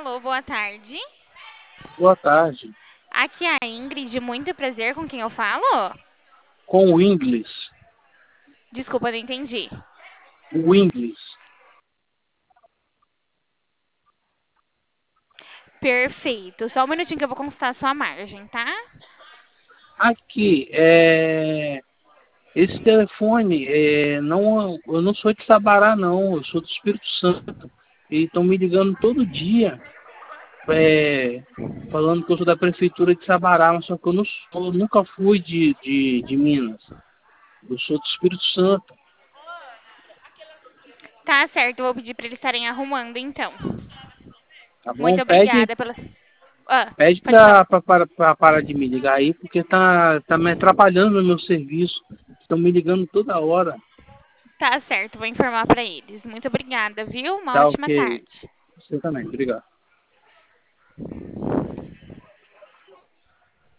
Alô, boa tarde. Boa tarde. Aqui é a Ingrid, muito prazer com quem eu falo? Com o inglês. Desculpa, não entendi. O inglês. Perfeito. Só um minutinho que eu vou consultar a sua margem, tá? Aqui, esse telefone, não, eu não sou de Sabará, não. Eu sou do Espírito Santo. E estão me ligando todo dia, é, falando que eu sou da prefeitura de Sabará, mas só que eu não sou, eu nunca fui de Minas. Eu sou do Espírito Santo. Tá certo, eu vou pedir para eles estarem arrumando então. Tá bom? Muito obrigada pela. Ah, Pede pode falar. pra parar de me ligar aí, porque tá me atrapalhando no meu serviço. Estão me ligando toda hora. Tá certo, vou informar para eles. Muito obrigada, viu? Uma Tá ótima ok. tarde. Você também, obrigado.